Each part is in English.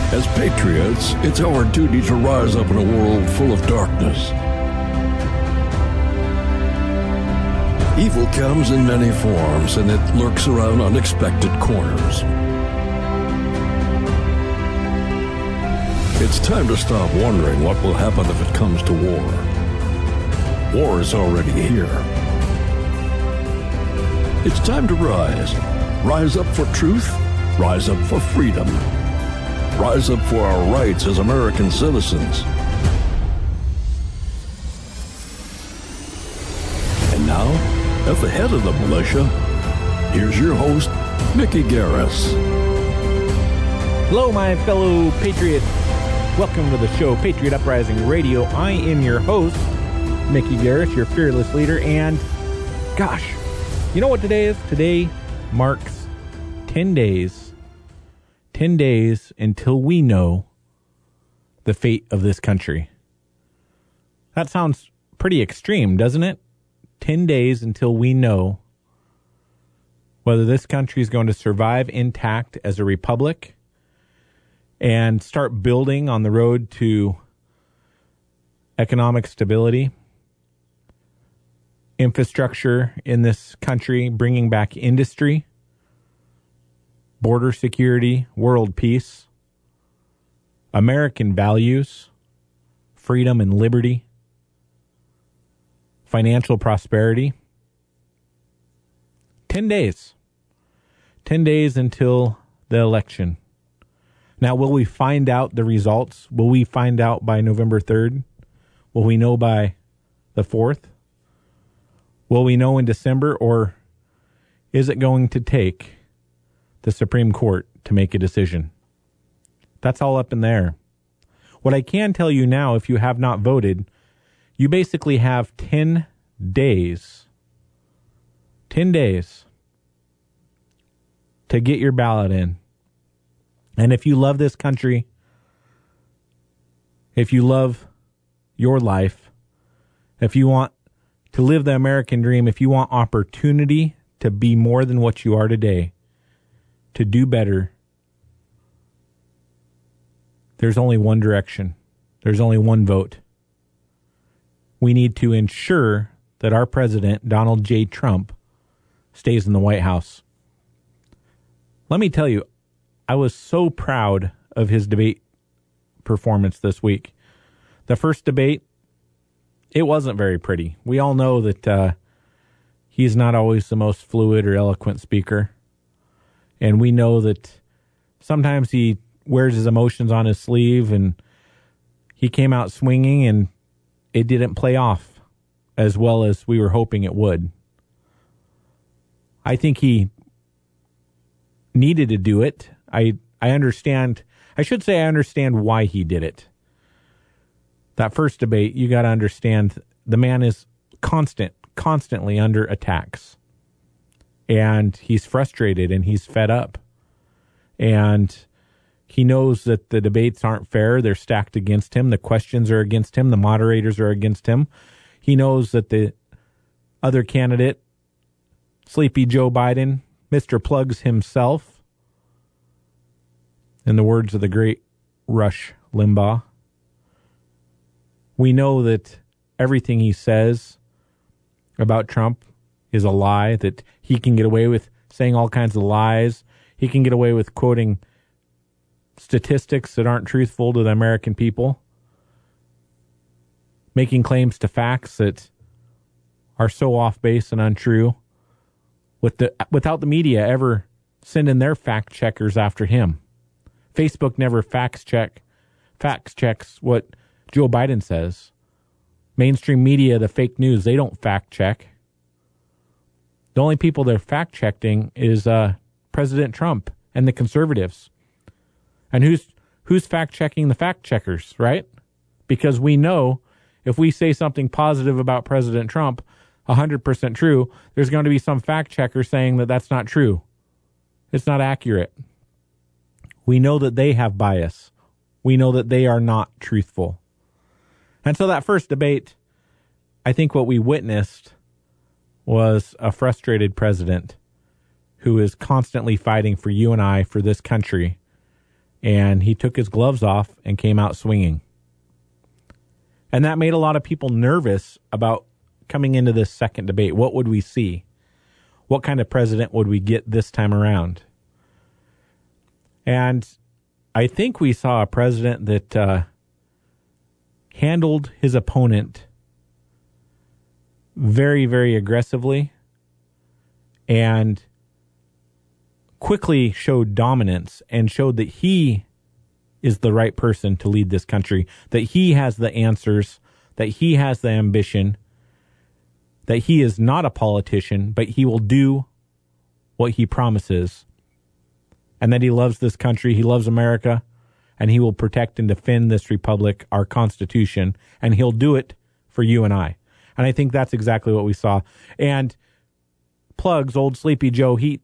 As patriots, it's our duty to rise up in a world full of darkness. Evil comes in many forms, and it lurks around unexpected corners. It's time to stop wondering what will happen if it comes to war. War is already here. It's time to rise. Rise up for truth. Rise up for freedom. Rise up for our rights as American citizens. And now, at the head of the militia, here's your host, Mickey Garris. Hello, my fellow patriots. Welcome to the show, Patriot Uprising Radio. I am your host, Mickey Garris, your fearless leader. And, gosh, you know what today is? Today marks 10 days. 10 days until we know the fate of this country. That sounds pretty extreme, doesn't it? 10 days until we know whether this country is going to survive intact as a republic and start building on the road to economic stability, infrastructure in this country, bringing back industry, border security, world peace, American values, freedom and liberty, financial prosperity. 10 days. 10 days until the election. Now, will we find out the results? Will we find out by November 3rd? Will we know by the 4th? Will we know in December? Or is it going to take the Supreme Court to make a decision? That's all up in the air. What I can tell you now, if you have not voted, you basically have 10 days. 10 days to get your ballot in. And if you love this country, if you love your life, if you want to live the American dream, if you want opportunity to be more than what you are today, to do better, there's only one direction. There's only one vote. We need to ensure that our president, Donald J. Trump, stays in the White House. Let me tell you, I was so proud of his debate performance this week. The first debate, it wasn't very pretty. We all know that he's not always the most fluid or eloquent speaker. And we know that sometimes he wears his emotions on his sleeve, and he came out swinging, and it didn't play off as well as we were hoping it would. I think he needed to do it. I understand. I should say I understand why he did it. That first debate, you got to understand, the man is constantly under attacks. And he's frustrated and he's fed up. And he knows that the debates aren't fair. They're stacked against him. The questions are against him. The moderators are against him. He knows that the other candidate, Sleepy Joe Biden, Mr. Plugs himself, in the words of the great Rush Limbaugh, we know that everything he says about Trump is a lie, that he can get away with saying all kinds of lies. He can get away with quoting statistics that aren't truthful to the American people, making claims to facts that are so off base and untrue, without the media ever sending their fact checkers after him. Facebook never fact checks what Joe Biden says. Mainstream media, the fake news, they don't fact check. The only people they're fact checking is President Trump and the conservatives. And who's fact checking the fact checkers, right? Because we know if we say something positive about President Trump, 100% true, there's going to be some fact checker saying that that's not true. It's not accurate. We know that they have bias. We know that they are not truthful. And so that first debate, I think what we witnessed was a frustrated president who is constantly fighting for you and I, for this country, and he took his gloves off and came out swinging. And that made a lot of people nervous about coming into this second debate. What would we see? What kind of president would we get this time around? And I think we saw a president that handled his opponent very, very aggressively and quickly showed dominance and showed that he is the right person to lead this country, that he has the answers, that he has the ambition, that he is not a politician, but he will do what he promises, and that he loves this country, he loves America, and he will protect and defend this republic, our Constitution, and he'll do it for you and I. And I think that's exactly what we saw. And plugs, old Sleepy Joe, he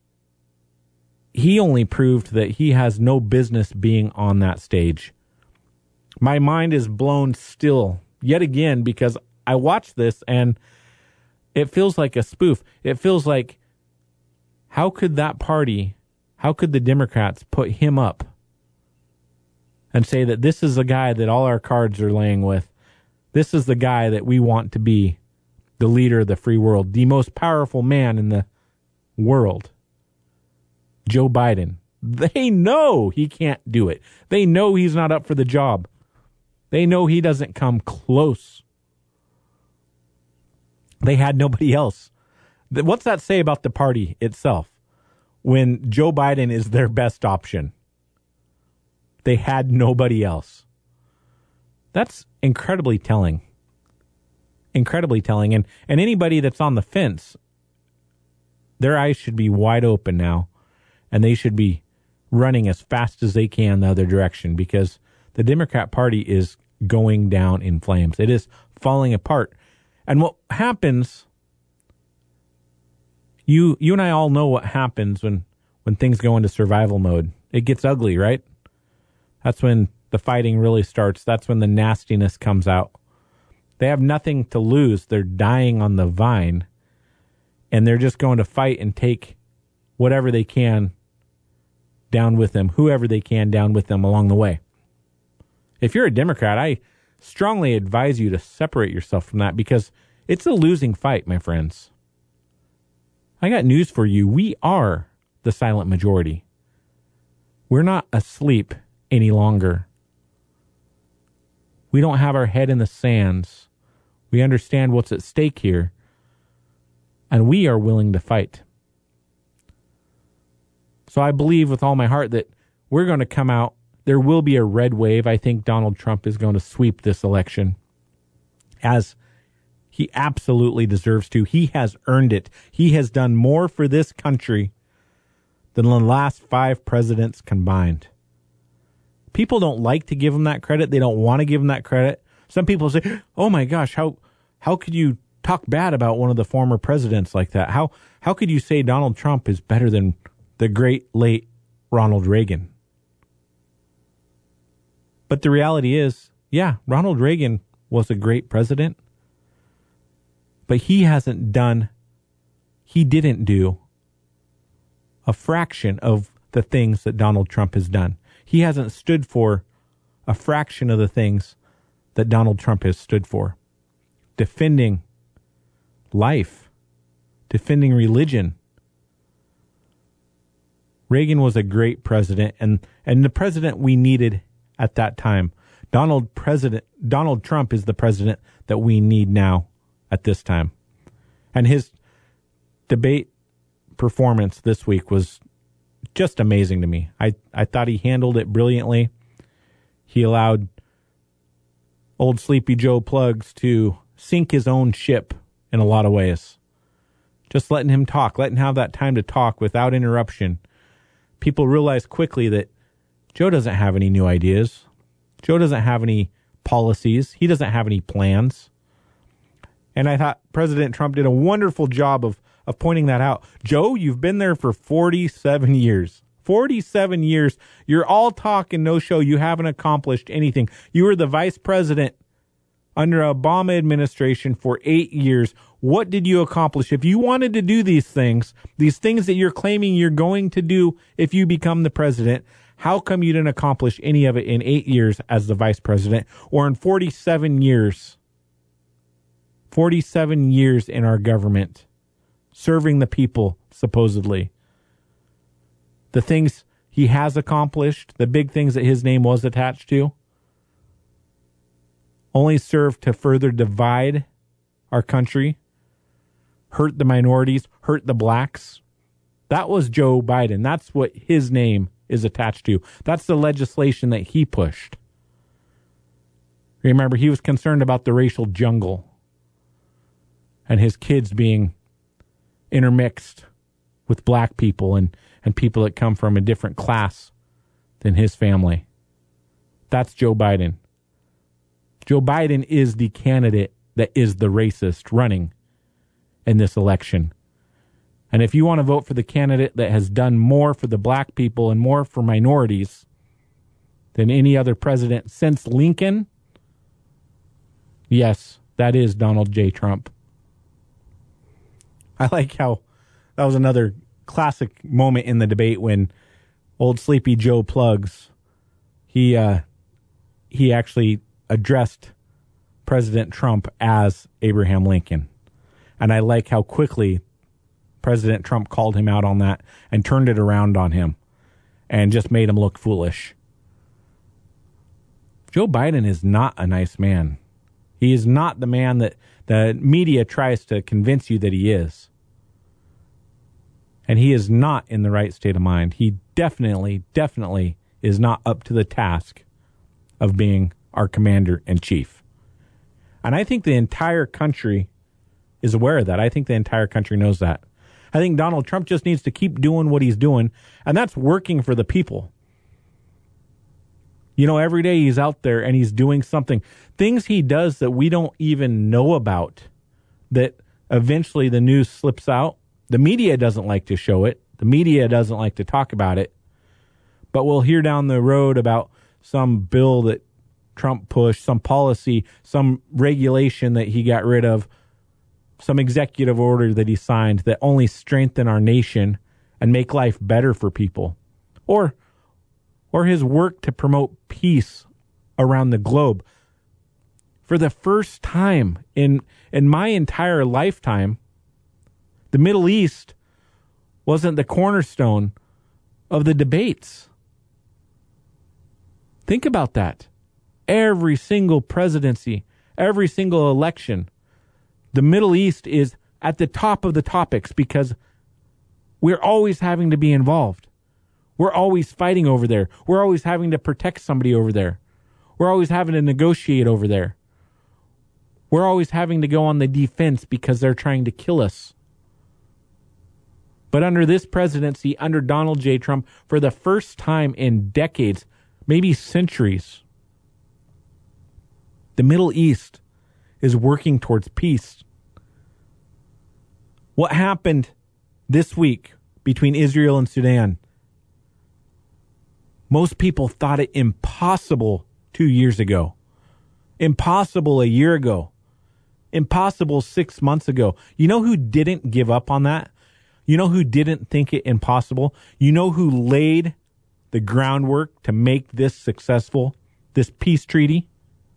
only proved that he has no business being on that stage. My mind is blown still, yet again, because I watched this and it feels like a spoof. It feels like, how could that party, how could the Democrats put him up and say that this is the guy that all our cards are laying with? This is the guy that we want to be the leader of the free world, the most powerful man in the world. Joe Biden. They know he can't do it. They know he's not up for the job. They know he doesn't come close. They had nobody else. What's that say about the party itself when Joe Biden is their best option? They had nobody else. That's incredibly telling. Incredibly telling. And anybody that's on the fence, their eyes should be wide open now. And they should be running as fast as they can the other direction, because the Democrat Party is going down in flames. It is falling apart. And what happens, you and I all know what happens when things go into survival mode. It gets ugly, right? That's when the fighting really starts. That's when the nastiness comes out. They have nothing to lose. They're dying on the vine, and they're just going to fight and take whatever they can down with them, whoever they can down with them along the way. If you're a Democrat, I strongly advise you to separate yourself from that, because it's a losing fight, my friends. I got news for you. We are the silent majority. We're not asleep any longer. We don't have our head in the sands. We understand what's at stake here, and we are willing to fight. So I believe with all my heart that we're going to come out. There will be a red wave. I think Donald Trump is going to sweep this election, as he absolutely deserves to. He has earned it. He has done more for this country than the last 5 presidents combined. People don't like to give him that credit. They don't want to give him that credit. Some people say, oh my gosh, how could you talk bad about one of the former presidents like that? How could you say Donald Trump is better than the great late Ronald Reagan? But the reality is, yeah, Ronald Reagan was a great president, but he didn't do a fraction of the things that Donald Trump has done. He hasn't stood for a fraction of the things that Donald Trump has stood for. Defending life, defending religion. Reagan was a great president, and the president we needed at that time. Donald Trump is the president that we need now at this time. And his debate performance this week was just amazing to me. I thought he handled it brilliantly. He allowed old Sleepy Joe Plugs to sink his own ship in a lot of ways. Just letting him talk, letting him have that time to talk without interruption. People realized quickly that Joe doesn't have any new ideas. Joe doesn't have any policies. He doesn't have any plans. And I thought President Trump did a wonderful job of pointing that out. Joe, you've been there for 47 years. 47 years. You're all talk and no show. You haven't accomplished anything. You were the vice president under Obama administration for 8 years. What did you accomplish? If you wanted to do these things that you're claiming you're going to do if you become the president, how come you didn't accomplish any of it in 8 years as the vice president or in 47 years? 47 years in our government, serving the people, supposedly. The things he has accomplished, the big things that his name was attached to, only serve to further divide our country, hurt the minorities, hurt the blacks. That was Joe Biden. That's what his name is attached to. That's the legislation that he pushed. Remember, he was concerned about the racial jungle and his kids being intermixed with black people and people that come from a different class than his family. That's Joe Biden. Joe Biden is the candidate that is the racist running in this election. And if you want to vote for the candidate that has done more for the black people and more for minorities than any other president since Lincoln, yes, that is Donald J. Trump. I like how that was another classic moment in the debate when old Sleepy Joe Plugs, he actually addressed President Trump as Abraham Lincoln. And I like how quickly President Trump called him out on that and turned it around on him and just made him look foolish. Joe Biden is not a nice man. He is not the man that the media tries to convince you that he is. And he is not in the right state of mind. He definitely is not up to the task of being our commander-in-chief. And I think the entire country is aware of that. I think the entire country knows that. I think Donald Trump just needs to keep doing what he's doing, and that's working for the people. You know, every day he's out there and he's doing something. Things he does that we don't even know about, that eventually the news slips out. The media doesn't like to show it. The media doesn't like to talk about it. But we'll hear down the road about some bill that Trump pushed, some policy, some regulation that he got rid of, some executive order that he signed that only strengthen our nation and make life better for people. Or his work to promote peace around the globe. For the first time in my entire lifetime, the Middle East wasn't the cornerstone of the debates. Think about that. Every single presidency, every single election, the Middle East is at the top of the topics because we're always having to be involved. We're always fighting over there. We're always having to protect somebody over there. We're always having to negotiate over there. We're always having to go on the defense because they're trying to kill us. But under this presidency, under Donald J. Trump, for the first time in decades, maybe centuries, the Middle East is working towards peace. What happened this week between Israel and Sudan? Most people thought it impossible 2 years ago. Impossible a year ago. Impossible 6 months ago. You know who didn't give up on that? You know who didn't think it impossible? You know who laid the groundwork to make this successful, this peace treaty?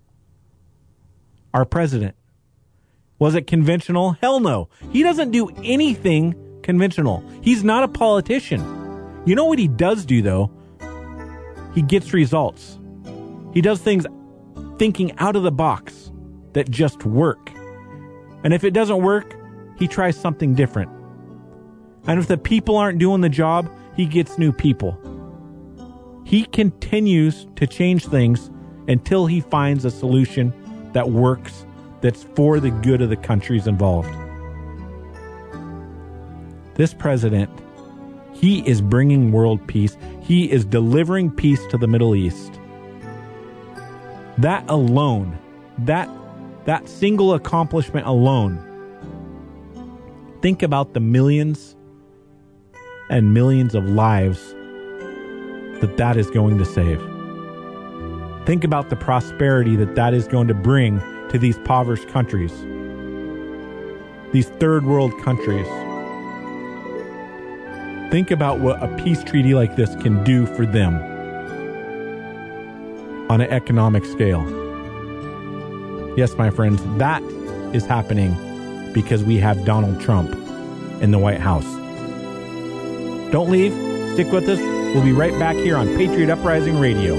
Our president. Was it conventional? Hell no. He doesn't do anything conventional. He's not a politician. You know what he does do, though? He gets results. He does things thinking out of the box that just work. And if it doesn't work, he tries something different. And if the people aren't doing the job, he gets new people. He continues to change things until he finds a solution that works, that's for the good of the countries involved. This president, he is bringing world peace. He is delivering peace to the Middle East. That alone, that single accomplishment alone, think about the millions and millions of lives that is going to save. Think about the prosperity that is going to bring to these impoverished countries. these third world countries. Think about what a peace treaty like this can do for them on an economic scale. Yes, my friends, that is happening because we have Donald Trump in the White House. Don't leave. Stick with us. We'll be right back here on Patriot Uprising Radio.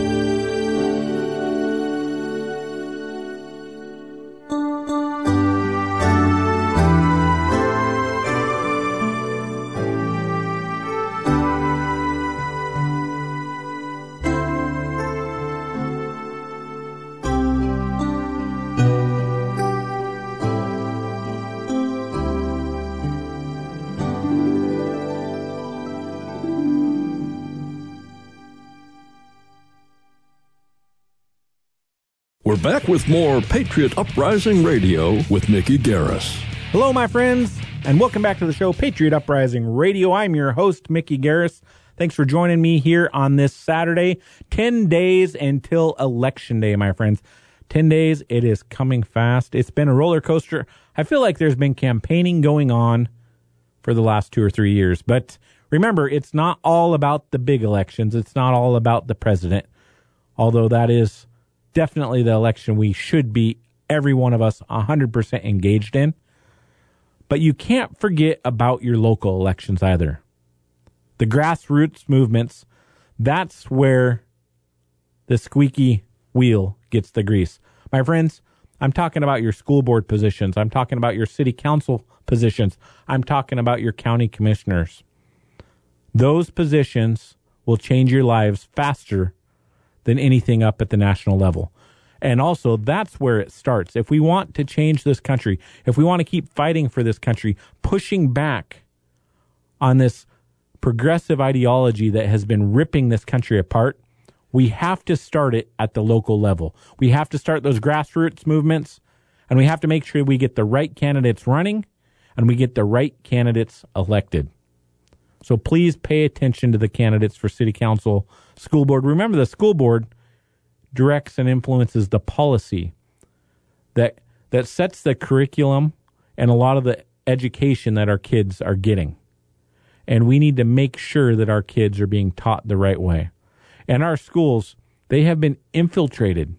We're back with more Patriot Uprising Radio with Mickey Garris. Hello, my friends, and welcome back to the show, Patriot Uprising Radio. I'm your host, Mickey Garris. Thanks for joining me here on this Saturday. 10 days until Election Day, my friends. 10 days, it is coming fast. It's been a roller coaster. I feel like there's been campaigning going on for the last 2 or 3 years. But remember, it's not all about the big elections. It's not all about the president, although that is definitely the election we should be, every one of us, 100% engaged in. But you can't forget about your local elections either. The grassroots movements, that's where the squeaky wheel gets the grease. My friends, I'm talking about your school board positions. I'm talking about your city council positions. I'm talking about your county commissioners. Those positions will change your lives faster than anything up at the national level. And also, that's where it starts. If we want to change this country, if we want to keep fighting for this country, pushing back on this progressive ideology that has been ripping this country apart, we have to start it at the local level. We have to start those grassroots movements, and we have to make sure we get the right candidates running and we get the right candidates elected. So please pay attention to the candidates for city council, school board. Remember, the school board directs and influences the policy that sets the curriculum and a lot of the education that our kids are getting. And we need to make sure that our kids are being taught the right way. And our schools, they have been infiltrated.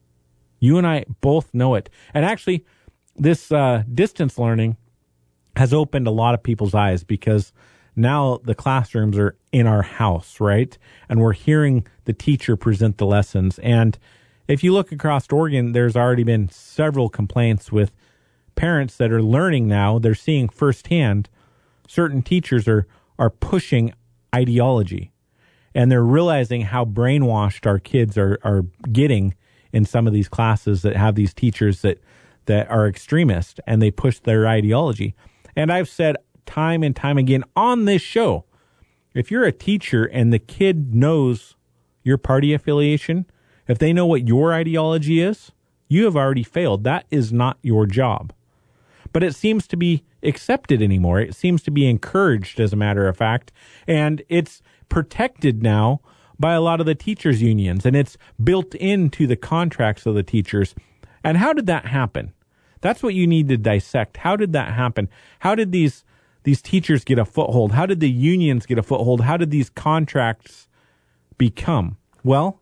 You and I both know it. And actually, this distance learning has opened a lot of people's eyes, because now the classrooms are in our house, right? And we're hearing the teacher present the lessons. And if you look across Oregon, there's already been several complaints with parents that are learning now. They're seeing firsthand certain teachers are pushing ideology. And they're realizing how brainwashed our kids are getting in some of these classes that have these teachers that are extremists, and they push their ideology. And I've said time and time again on this show, if you're a teacher and the kid knows your party affiliation, if they know what your ideology is, you have already failed. That is not your job. But it seems to be accepted anymore. It seems to be encouraged, as a matter of fact, and it's protected now by a lot of the teachers' unions, and it's built into the contracts of the teachers. And how did that happen? That's what you need to dissect. How did that happen? How did these teachers get a foothold? How did the unions get a foothold? How did these contracts become? Well,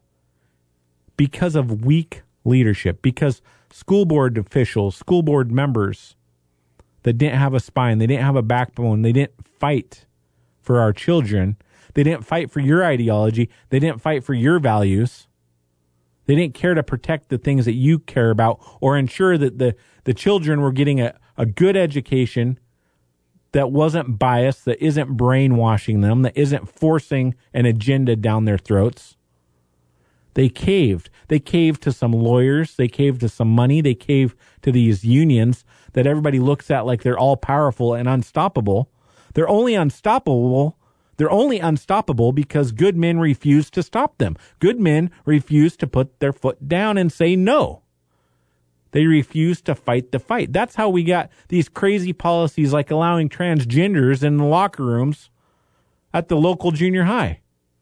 because of weak leadership, because school board officials, school board members that didn't have a spine, they didn't have a backbone, they didn't fight for our children, they didn't fight for your ideology, they didn't fight for your values, they didn't care to protect the things that you care about or ensure that the children were getting a good education that wasn't biased, that isn't brainwashing them, that isn't forcing an agenda down their throats. They caved. They caved to some lawyers. They caved to some money. They caved to these unions that everybody looks at like they're all powerful and unstoppable. They're only unstoppable because good men refuse to stop them. Good men refuse to put their foot down and say no. They refuse to fight the fight. That's how we got these crazy policies like allowing transgenders in the locker rooms at the local junior high.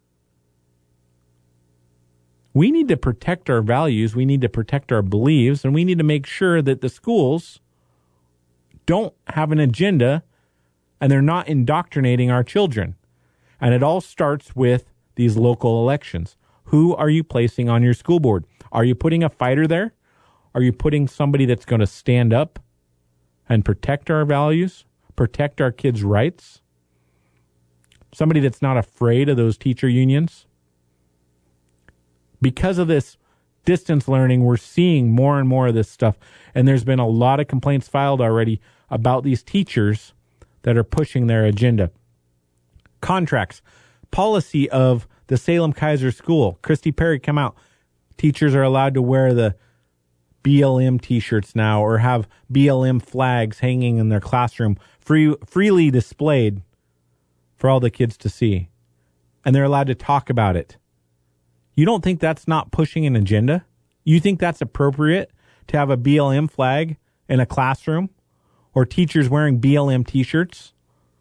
We need to protect our values. We need to protect our beliefs, and we need to make sure that the schools don't have an agenda and they're not indoctrinating our children. And it all starts with these local elections. Who are you placing on your school board? Are you putting a fighter there? Are you putting somebody that's going to stand up and protect our values, protect our kids' rights? Somebody that's not afraid of those teacher unions? Because of this distance learning, we're seeing more and more of this stuff. And there's been a lot of complaints filed already about these teachers that are pushing their agenda. Contracts, policy of the Salem Kaiser School. Christy Perry come out. Teachers are allowed to wear the BLM t-shirts now or have BLM flags hanging in their classroom, freely displayed for all the kids to see. And they're allowed to talk about it. You don't think that's not pushing an agenda? You think that's appropriate to have a BLM flag in a classroom or teachers wearing BLM t-shirts?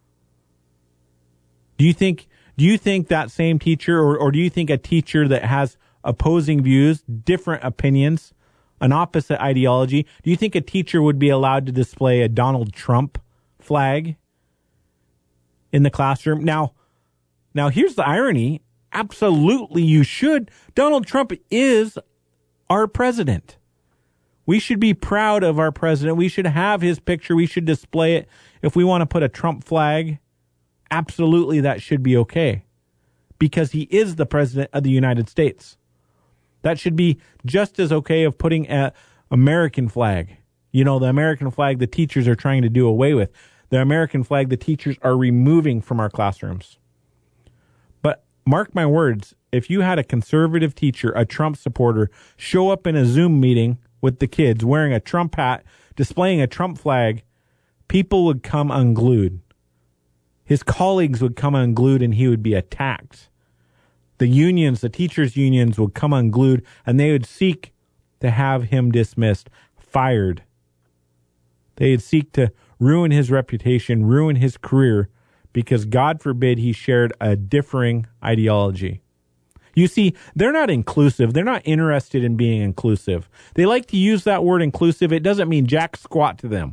Do you think that same teacher or do you think a teacher that has opposing views, different opinions, an opposite ideology, do you think a teacher would be allowed to display a Donald Trump flag in the classroom? Now here's the irony. Absolutely, you should. Donald Trump is our president. We should be proud of our president. We should have his picture. We should display it. If we want to put a Trump flag, absolutely that should be okay because he is the president of the United States. That should be just as okay of putting an American flag. You know, the American flag the teachers are trying to do away with. The American flag the teachers are removing from our classrooms. But mark my words, if you had a conservative teacher, a Trump supporter, show up in a Zoom meeting with the kids wearing a Trump hat, displaying a Trump flag, people would come unglued. His colleagues would come unglued and he would be attacked. The unions, the teachers' unions would come unglued and they would seek to have him dismissed, fired. They would seek to ruin his reputation, ruin his career, because God forbid he shared a differing ideology. You see, they're not inclusive. They're not interested in being inclusive. They like to use that word inclusive. It doesn't mean jack squat to them.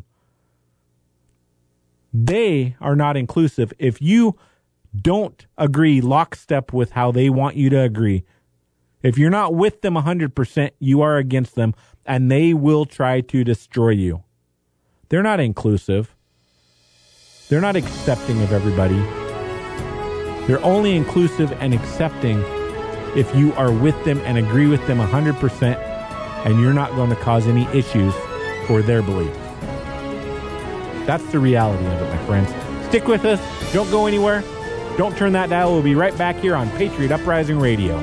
They are not inclusive. If you don't agree lockstep with how they want you to agree, if you're not with them 100%, you are against them, and they will try to destroy you. They're not inclusive. They're not accepting of everybody. They're only inclusive and accepting if you are with them and agree with them 100% and you're not going to cause any issues for their beliefs. That's the reality of it, my friends. Stick with us. Don't go anywhere. Don't turn that dial. We'll be right back here on Patriot Uprising Radio.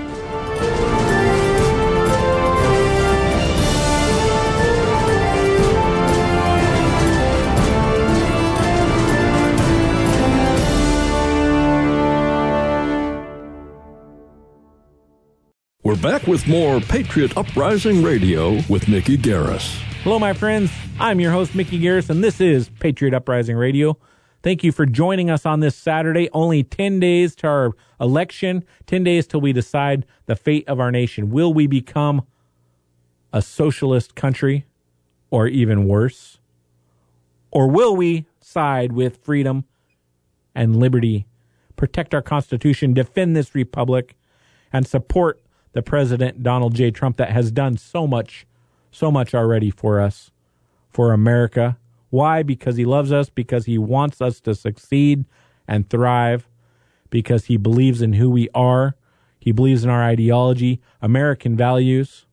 We're back with more Patriot Uprising Radio with Mickey Garris. Hello, my friends. I'm your host, Mickey Garris, and this is Patriot Uprising Radio. Thank you for joining us on this Saturday. Only 10 days to our election, 10 days till we decide the fate of our nation. Will we become a socialist country or even worse? Or will we side with freedom and liberty, protect our Constitution, defend this republic, and support the President, Donald J. Trump, that has done so much already for us, for America? Why? Because he loves us, because he wants us to succeed and thrive, because he believes in who we are. He believes in our ideology, American values.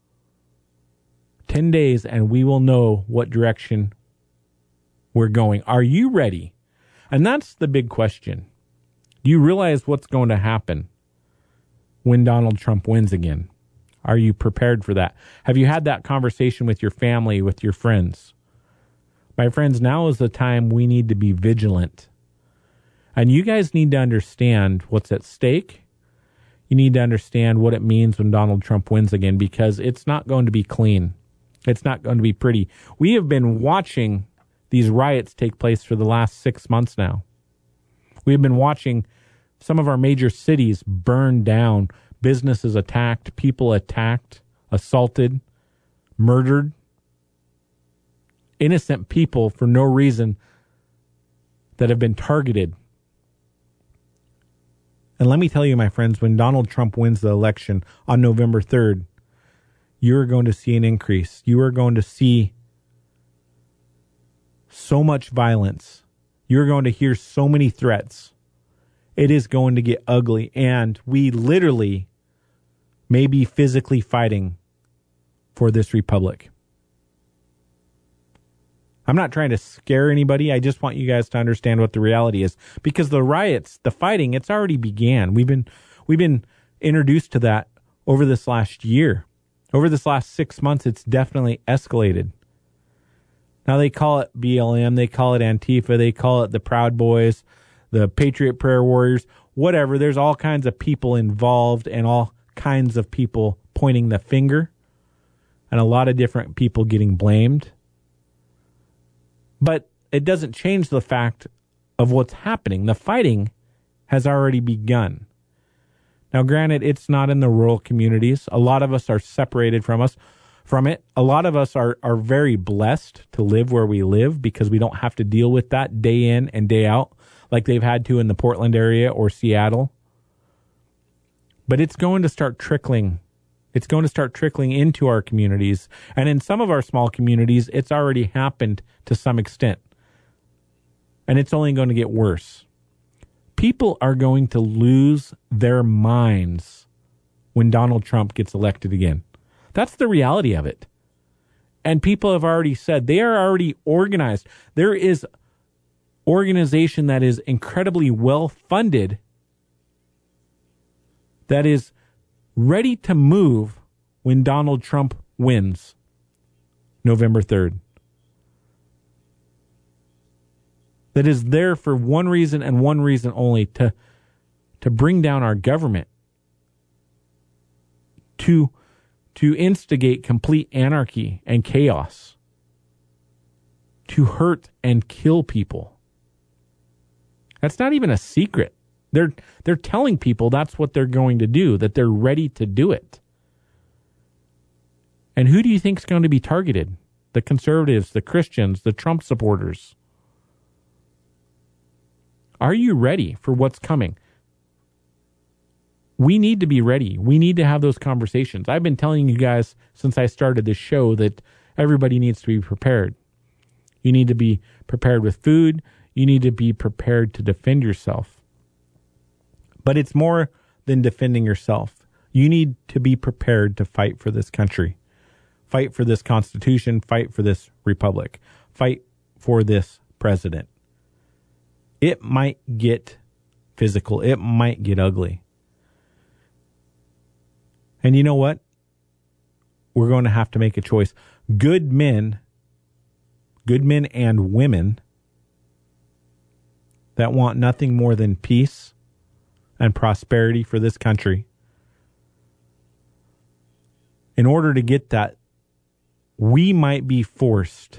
10 days and we will know what direction we're going. Are you ready? And that's the big question. Do you realize what's going to happen when Donald Trump wins again? Are you prepared for that? Have you had that conversation with your family, with your friends? My friends, now is the time we need to be vigilant. And you guys need to understand what's at stake. You need to understand what it means when Donald Trump wins again, because it's not going to be clean. It's not going to be pretty. We have been watching these riots take place for the last 6 months now. We have been watching some of our major cities burned down, businesses attacked, people attacked, assaulted, murdered. innocent people for no reason that have been targeted. And let me tell you, my friends, when Donald Trump wins the election on November 3rd, you're going to see an increase. You are going to see so much violence. You're going to hear so many threats. It is going to get ugly, and we literally may be physically fighting for this republic. I'm not trying to scare anybody. I just want you guys to understand what the reality is, because the riots, the fighting, it's already began. We've been introduced to that over this last year. Over this last 6 months, it's definitely escalated. Now they call it BLM, they call it Antifa, they call it the Proud Boys, the Patriot Prayer Warriors, whatever. There's all kinds of people involved and all kinds of people pointing the finger and a lot of different people getting blamed. But it doesn't change the fact of what's happening. The fighting has already begun. Now, granted, it's not in the rural communities. A lot of us are separated from it. A lot of us are very blessed to live where we live because we don't have to deal with that day in and day out like they've had to in the Portland area or Seattle. But it's going to start trickling. It's going to start trickling into our communities. And in some of our small communities, it's already happened to some extent. And it's only going to get worse. People are going to lose their minds when Donald Trump gets elected again. That's the reality of it. And people have already said they are already organized. There is organization that is incredibly well funded that is ready to move when Donald Trump wins November 3rd. That is there for one reason and one reason only, to bring down our government, to instigate complete anarchy and chaos, to hurt and kill people. That's not even a secret. They're telling people that's what they're going to do, that they're ready to do it. And who do you think is going to be targeted? The conservatives, the Christians, the Trump supporters. Are you ready for what's coming? We need to be ready. We need to have those conversations. I've been telling you guys since I started this show that everybody needs to be prepared. You need to be prepared with food. You need to be prepared to defend yourself. But it's more than defending yourself. You need to be prepared to fight for this country. Fight for this Constitution. Fight for this republic. Fight for this president. It might get physical. It might get ugly. And you know what? We're going to have to make a choice. Good men and women that want nothing more than peace and prosperity for this country. In order to get that, we might be forced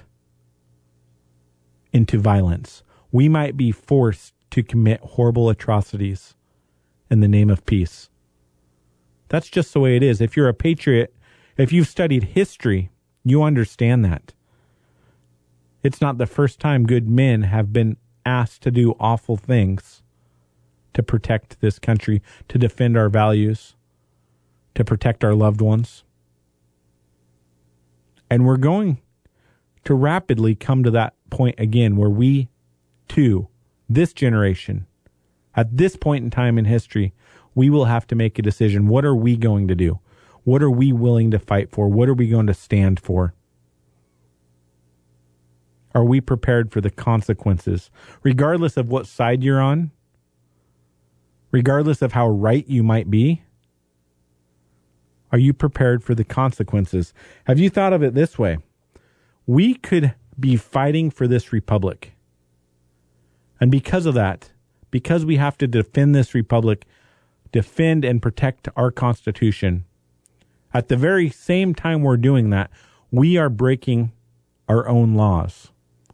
into violence. We might be forced to commit horrible atrocities in the name of peace. That's just the way it is. If you're a patriot, if you've studied history, you understand that. It's not the first time good men have been asked to do awful things to protect this country, to defend our values, to protect our loved ones. And we're going to rapidly come to that point again where we, too, this generation, at this point in time in history, we will have to make a decision. What are we going to do? What are we willing to fight for? What are we going to stand for? Are we prepared for the consequences? Regardless of what side you're on, regardless of how right you might be, are you prepared for the consequences? Have you thought of it this way? We could be fighting for this republic. And because of that, because we have to defend this republic, defend and protect our Constitution, at the very same time we're doing that, we are breaking our own laws.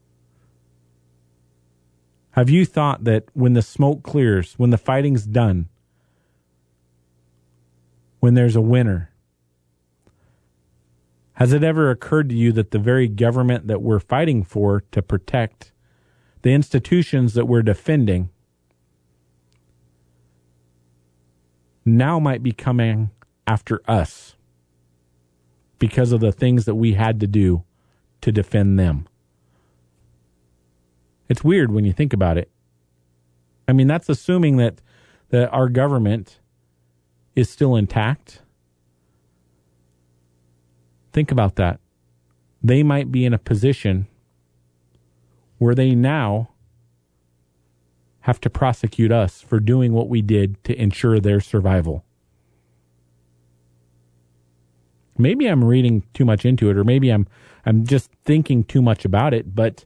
Have you thought that when the smoke clears, when the fighting's done, when there's a winner, Has it ever occurred to you that the very government that we're fighting for to protect, the institutions that we're defending, now might be coming after us because of the things that we had to do to defend them? It's weird when you think about it. I mean, that's assuming that our government is still intact. Think about that. They might be in a position where they now have to prosecute us for doing what we did to ensure their survival. Maybe I'm reading too much into it, or maybe I'm just thinking too much about it, but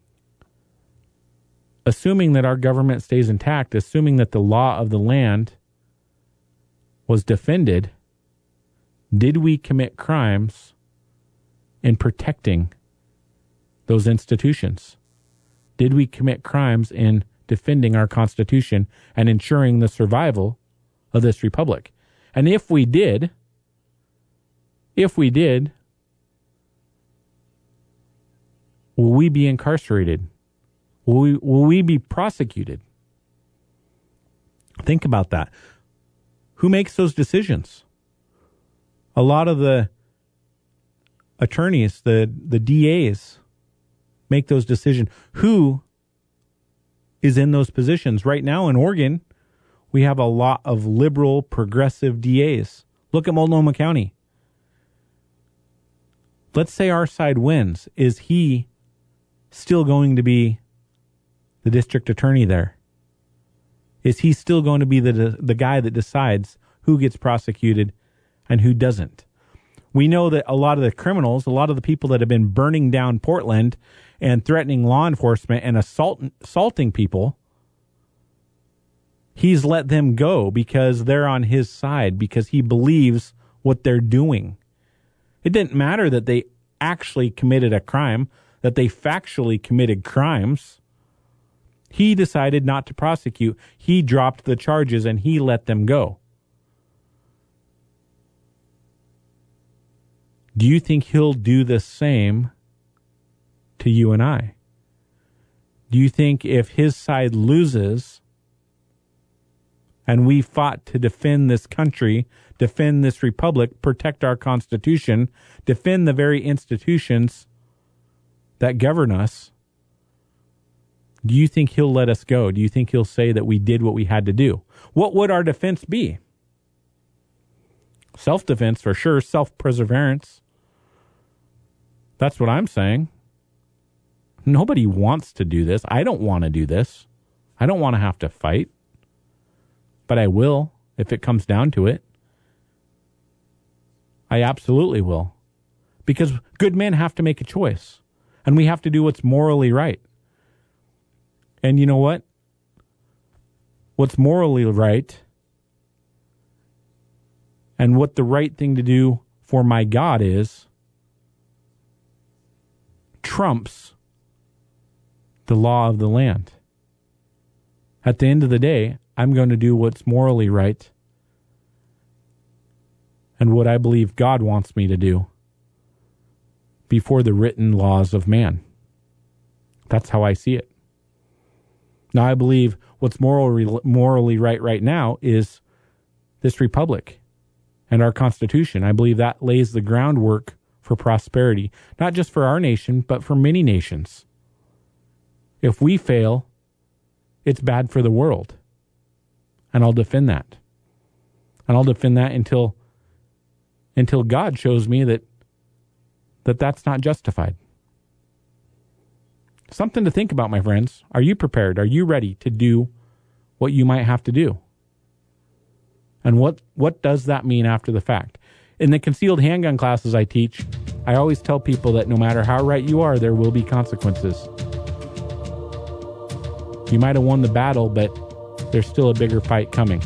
assuming that our government stays intact, assuming that the law of the land was defended, did we commit crimes in protecting those institutions? Did we commit crimes in defending our Constitution and ensuring the survival of this republic? And if we did, will we be incarcerated? Will we be prosecuted? Think about that. Who makes those decisions? A lot of the attorneys, the DAs, make those decisions. Who is in those positions? Right now in Oregon, we have a lot of liberal, progressive DAs. Look at Multnomah County. Let's say our side wins. Is he still going to be the district attorney there? Is he still going to be the guy that decides who gets prosecuted and who doesn't? We know that a lot of the criminals, a lot of the people that have been burning down Portland and threatening law enforcement and assaulting people, he's let them go because they're on his side, because he believes what they're doing. It didn't matter that they actually committed a crime, that they factually committed crimes. He decided not to prosecute. He dropped the charges and he let them go. Do you think he'll do the same to you and I? Do you think if his side loses and we fought to defend this country, defend this republic, protect our Constitution, defend the very institutions that govern us, do you think he'll let us go? Do you think he'll say that we did what we had to do? What would our defense be? Self-defense for sure, self-perseverance. That's what I'm saying. Nobody wants to do this. I don't want to do this. I don't want to have to fight. But I will if it comes down to it. I absolutely will. Because good men have to make a choice. And we have to do what's morally right. And you know what? What's morally right and what the right thing to do for my God is trumps the law of the land. At the end of the day, I'm going to do what's morally right and what I believe God wants me to do before the written laws of man. That's how I see it. Now, I believe what's morally right now is this republic and our Constitution. I believe that lays the groundwork for prosperity, not just for our nation, but for many nations. If we fail, it's bad for the world. And I'll defend that. And I'll defend that until God shows me that that's not justified. Something to think about, my friends. Are you prepared? Are you ready to do what you might have to do? And what does that mean after the fact? In the concealed handgun classes I teach, I always tell people that no matter how right you are, there will be consequences. You might have won the battle, but there's still a bigger fight coming.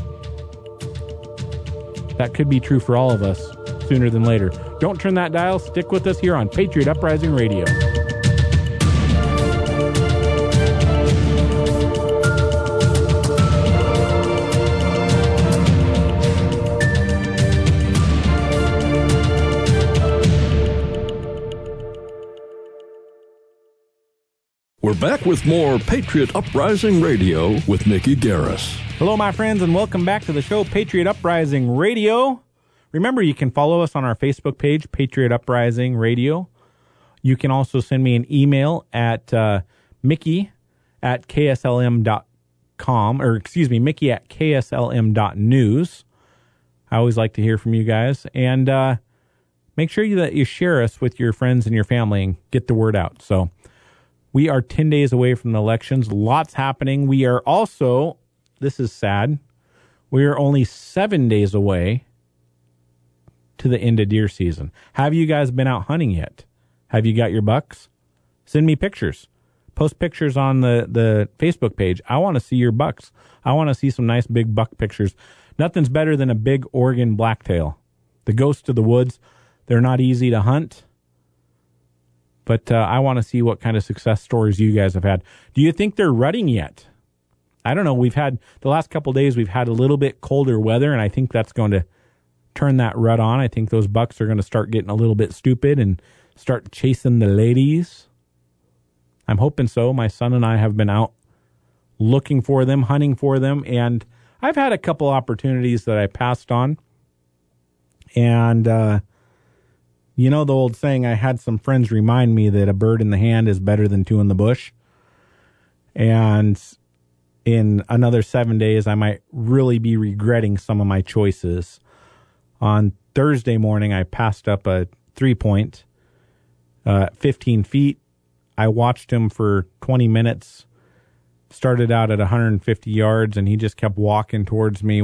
That could be true for all of us sooner than later. Don't turn that dial. Stick with us here on Patriot Uprising Radio. We're back with more Patriot Uprising Radio with Mickey Garris. Hello, my friends, and welcome back to the show, Patriot Uprising Radio. Remember, you can follow us on our Facebook page, Patriot Uprising Radio. You can also send me an email at mickey@kslm.com, or excuse me, mickey@kslm.news. I always like to hear from you guys. And make sure that you share us with your friends and your family and get the word out. So we are 10 days away from the elections. Lots happening. We are also, this is sad, we are only 7 days away to the end of deer season. Have you guys been out hunting yet? Have you got your bucks? Send me pictures. Post pictures on the Facebook page. I want to see your bucks. I want to see some nice big buck pictures. Nothing's better than a big Oregon blacktail. The ghosts of the woods, they're not easy to hunt. But I want to see what kind of success stories you guys have had. Do you think they're rutting yet? I don't know. We've had, the last couple of days, we've had a little bit colder weather, and I think that's going to turn that rut on. I think those bucks are going to start getting a little bit stupid and start chasing the ladies. I'm hoping so. My son and I have been out looking for them, hunting for them, and I've had a couple opportunities that I passed on. And, you know the old saying, I had some friends remind me that a bird in the hand is better than two in the bush. And in another 7 days, I might really be regretting some of my choices. On Thursday morning, I passed up a 3-point, 15 feet. I watched him for 20 minutes, started out at 150 yards, and he just kept walking towards me.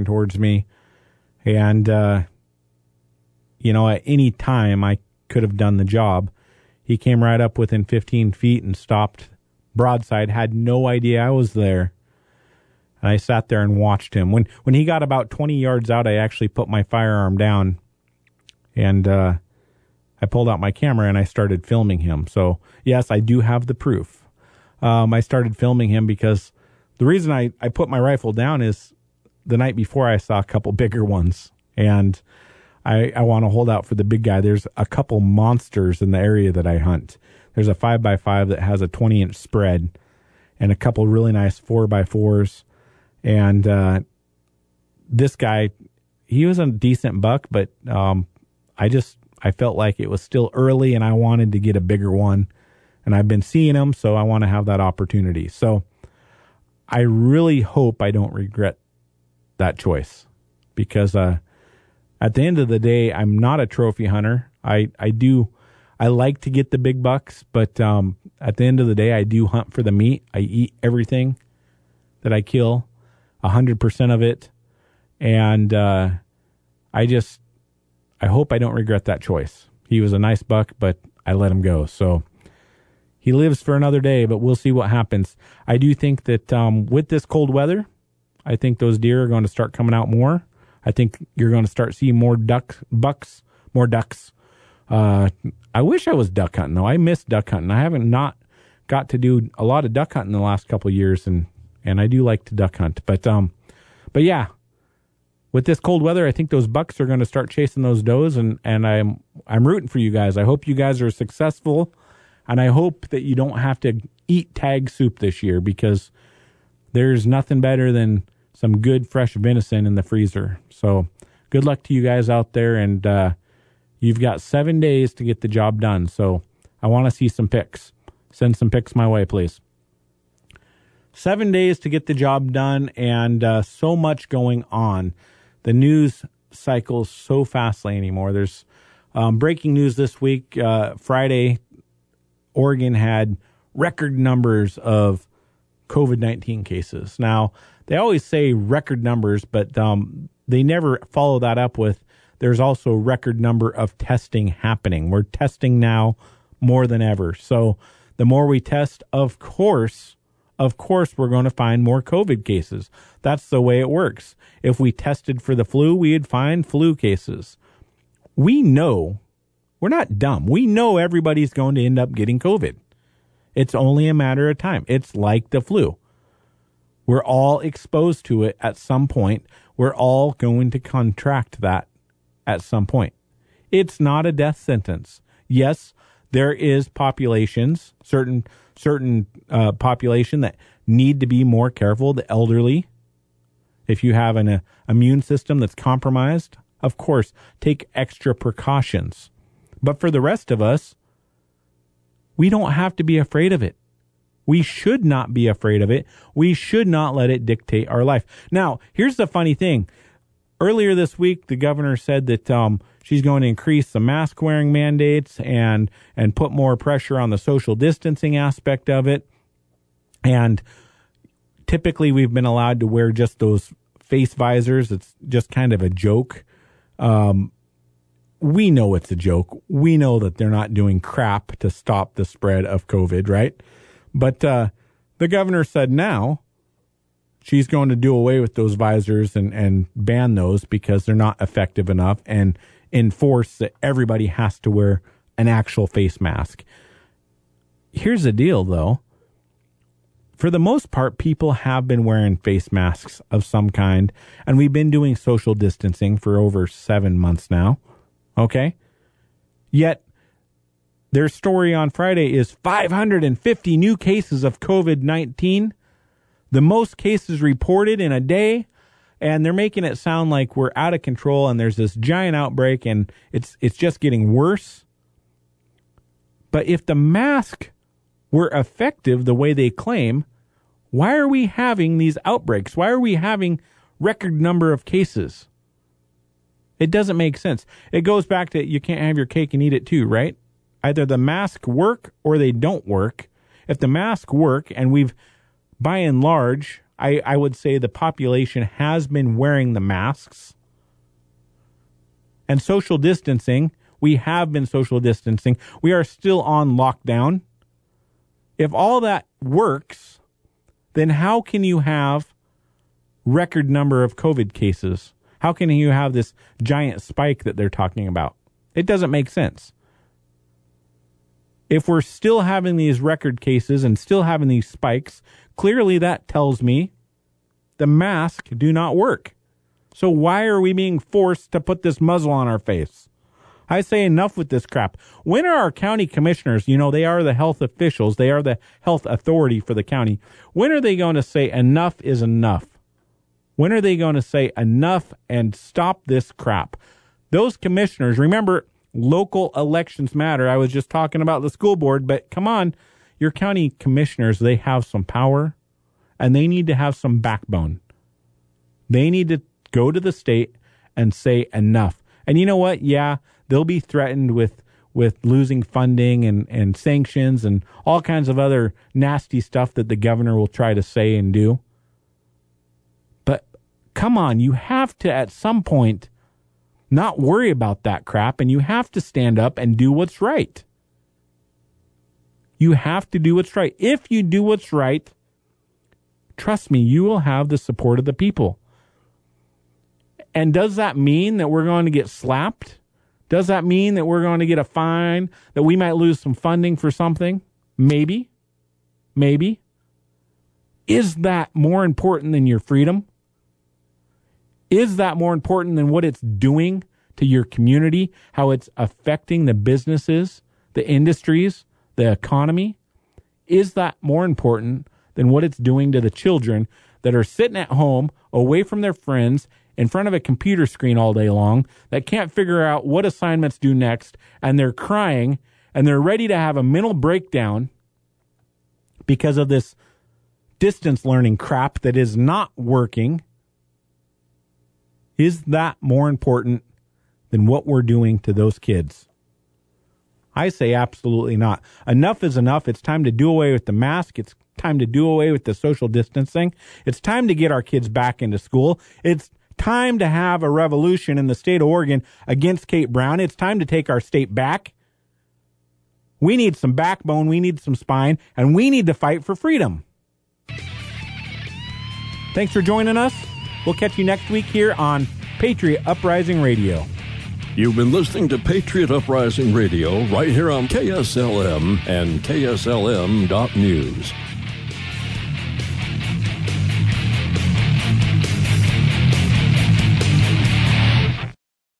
And, you know, at any time I could have done the job. He came right up within 15 feet and stopped broadside, had no idea I was there. And I sat there and watched him. When he got about 20 yards out, I actually put my firearm down and I pulled out my camera and I started filming him. So, yes, I do have the proof. I started filming him because the reason I put my rifle down is the night before I saw a couple bigger ones. And I want to hold out for the big guy. There's a couple monsters in the area that I hunt. There's a 5x5 that has a 20-inch spread and a couple really nice 4x4s. And this guy, he was a decent buck, but I felt like it was still early and I wanted to get a bigger one. And I've been seeing them, so I want to have that opportunity. So I really hope I don't regret that choice because at the end of the day, I'm not a trophy hunter. I like to get the big bucks, but at the end of the day, I do hunt for the meat. I eat everything that I kill, 100% of it. And I hope I don't regret that choice. He was a nice buck, but I let him go. So he lives for another day, but we'll see what happens. I do think that with this cold weather, I think those deer are going to start coming out more. I think you're going to start seeing more bucks, more ducks. I wish I was duck hunting, though. I miss duck hunting. I haven't not got to do a lot of duck hunting in the last couple of years, and I do like to duck hunt. But yeah, with this cold weather, I think those bucks are going to start chasing those does, and I'm rooting for you guys. I hope you guys are successful, and I hope that you don't have to eat tag soup this year because there's nothing better than some good fresh venison in the freezer. So good luck to you guys out there, and you've got 7 days to get the job done. So I want to see some pics. Send some pics my way, please. 7 days to get the job done, and so much going on. The news cycles so fastly anymore. There's breaking news this week. Friday, Oregon had record numbers of COVID-19 cases. Now, they always say record numbers, but they never follow that up with there's also record number of testing happening. We're testing now more than ever. So the more we test, of course, we're going to find more COVID cases. That's the way it works. If we tested for the flu, we'd find flu cases. We know, we're not dumb. We know everybody's going to end up getting COVID. It's only a matter of time. It's like the flu. We're all exposed to it at some point. We're all going to contract that at some point. It's not a death sentence. Yes, there is populations, certain population that need to be more careful. The elderly, if you have an immune system that's compromised, of course, take extra precautions. But for the rest of us, we don't have to be afraid of it. We should not be afraid of it. We should not let it dictate our life. Now, here's the funny thing. Earlier this week, the governor said that she's going to increase the mask wearing mandates and put more pressure on the social distancing aspect of it. And typically we've been allowed to wear just those face visors. It's just kind of a joke. We know it's a joke. We know that they're not doing crap to stop the spread of COVID, right? But the governor said now she's going to do away with those visors and ban those because they're not effective enough, and enforce that everybody has to wear an actual face mask. Here's the deal, though. For the most part, people have been wearing face masks of some kind, and we've been doing social distancing for over 7 months now. Okay? Yet, their story on Friday is 550 new cases of COVID-19, the most cases reported in a day, and they're making it sound like we're out of control and there's this giant outbreak and it's just getting worse. But if the mask were effective the way they claim, why are we having these outbreaks? Why are we having record number of cases? It doesn't make sense. It goes back to you can't have your cake and eat it too, right? Either the masks work or they don't work. If the masks work, and we've, by and large, I would say the population has been wearing the masks. And social distancing, we have been social distancing. We are still on lockdown. If all that works, then how can you have record number of COVID cases? How can you have this giant spike that they're talking about? It doesn't make sense. If we're still having these record cases and still having these spikes, clearly that tells me the masks do not work. So why are we being forced to put this muzzle on our face? I say enough with this crap. When are our county commissioners, they are the health officials, they are the health authority for the county, when are they going to say enough is enough? When are they going to say enough and stop this crap? Those commissioners, remember, local elections matter. I was just talking about the school board, but come on, your county commissioners, they have some power and they need to have some backbone. They need to go to the state and say enough. And you know what? Yeah, they'll be threatened with losing funding and sanctions and all kinds of other nasty stuff that the governor will try to say and do. But come on, you have to at some point not worry about that crap, and you have to stand up and do what's right. You have to do what's right. If you do what's right, trust me, you will have the support of the people. And does that mean that we're going to get slapped? Does that mean that we're going to get a fine, that we might lose some funding for something? Maybe. Maybe. Is that more important than your freedom? Is that more important than what it's doing to your community, how it's affecting the businesses, the industries, the economy? Is that more important than what it's doing to the children that are sitting at home, away from their friends, in front of a computer screen all day long, that can't figure out what assignments due next, and they're crying, and they're ready to have a mental breakdown because of this distance learning crap that is not working? Is that more important than what we're doing to those kids? I say absolutely not. Enough is enough. It's time to do away with the mask. It's time to do away with the social distancing. It's time to get our kids back into school. It's time to have a revolution in the state of Oregon against Kate Brown. It's time to take our state back. We need some backbone. We need some spine. And we need to fight for freedom. Thanks for joining us. We'll catch you next week here on Patriot Uprising Radio. You've been listening to Patriot Uprising Radio right here on KSLM and KSLM.News.